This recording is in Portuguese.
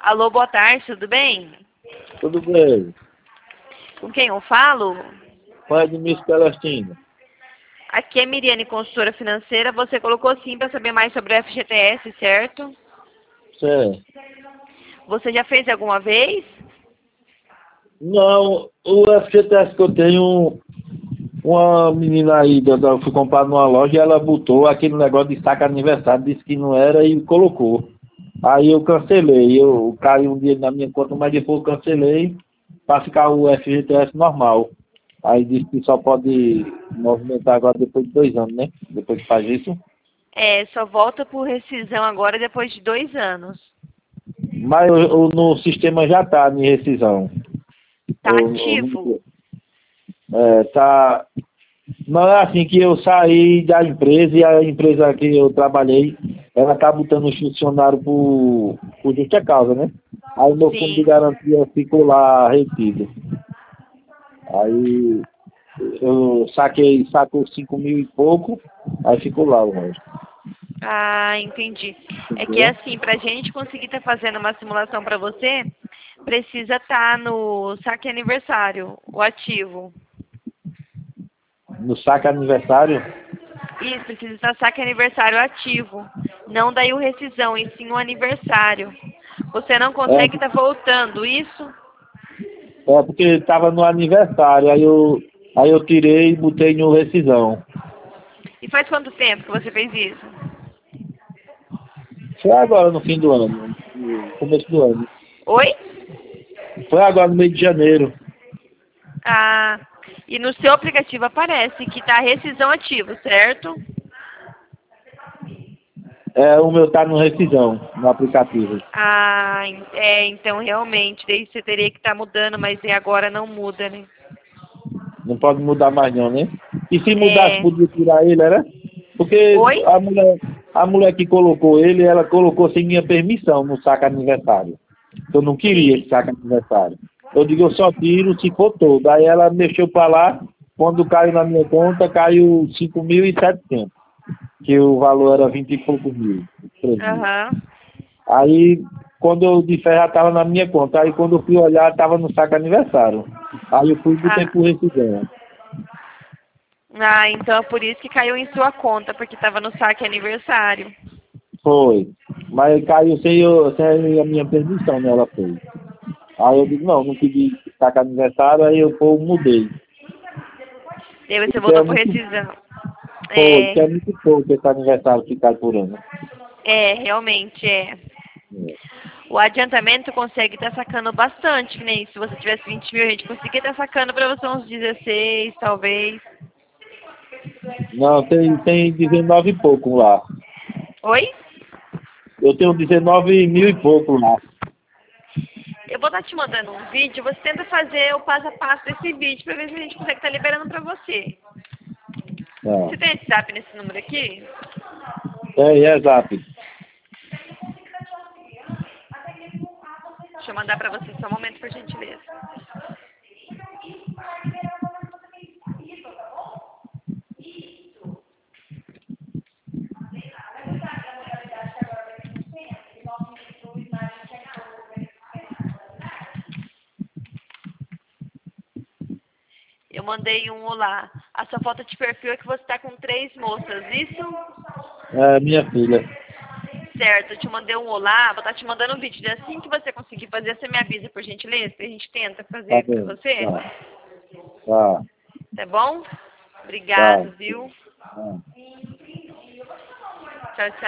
Alô, boa tarde, tudo bem? Tudo bem. Com quem eu falo? Pai de Miss Celestina. Aqui é Miriane, consultora financeira. Você colocou sim para saber mais sobre o FGTS, certo? Certo. Você já fez alguma vez? Não, o FGTS que eu tenho, uma menina aí, eu fui comprar numa loja e ela botou aquele negócio de saca aniversário, disse que não era e colocou. Aí eu cancelei, eu caiu um dinheiro na minha conta, mas depois eu cancelei para ficar o FGTS normal. Aí disse que só pode movimentar agora depois de 2 anos, né? Depois que faz isso. É, só volta por rescisão agora depois de 2 anos. Mas no sistema já está em rescisão. Tá ativo? Tá. Não é assim que eu saí da empresa e a empresa que eu trabalhei, ela tá botando os funcionários por justa causa, né? Aí o meu fundo de Sim. garantia ficou lá retido. Aí eu sacou 5.000 e pouco, aí ficou lá o resto. Ah, entendi. É que Entendeu? assim, pra gente conseguir estar fazendo uma simulação para você, precisa estar no saque aniversário, o ativo. No saque aniversário, Isso, precisa estar saque aniversário ativo. Não daí o rescisão, e sim o aniversário. Você não é, consegue estar voltando, isso? é porque estava no aniversário, aí eu tirei e botei no rescisão. E faz quanto tempo que você fez isso? Foi agora no fim do ano, no começo do ano. Oi? Foi agora no mês de janeiro. Ah, e no seu aplicativo aparece que está rescisão ativo, certo? O meu tá no rescisão, no aplicativo. Ah, então realmente, daí você teria que estar mudando, mas agora não muda, né? Não pode mudar mais não, né? E se mudasse, É. podia tirar ele, né? Porque Oi? a mulher que colocou ele, ela colocou sem minha permissão no saco aniversário. Eu não queria esse Sim. saco aniversário. Eu digo, eu só tiro se for todo. Aí ela mexeu pra lá, quando caiu na minha conta, caiu 5.700, que o valor era 20 e poucos mil, 3.000. Aham. Aí, quando eu disser, já estava na minha conta. Aí, quando eu fui olhar, estava no saco aniversário. Aí, eu fui e botei Ah, por rescisão. então é por isso que caiu em sua conta, porque estava no saque aniversário. Foi. Mas caiu sem a minha permissão, né? Ela fez. Aí, eu digo, não pedi saco aniversário. Aí, eu mudei. Daí você Porque voltou por rescisão. que é muito pouco esse aniversário que cai por ano. Realmente é. O adiantamento consegue estar sacando bastante, que nem se você tivesse 20 mil, a gente conseguia estar sacando para você uns 16, talvez. Não, tem 19 e pouco lá. Oi? Eu tenho 19 mil e pouco lá. Eu vou estar te mandando um vídeo, você tenta fazer o passo a passo desse vídeo para ver se a gente consegue estar liberando para você. Você tem WhatsApp nesse número aqui? Exato. Deixa eu mandar para você só um momento, por gentileza. Eu mandei um olá. A sua foto de perfil é que você está com 3 moças, isso? Minha filha. Certo, eu te mandei um olá, vou estar te mandando um vídeo. Assim que você conseguir fazer, você me avisa, por gentileza, que a gente tenta Tá fazer para bem. você. Tá. Tá. Tá bom? Tá. Obrigado, viu? Tá. Tchau, tchau.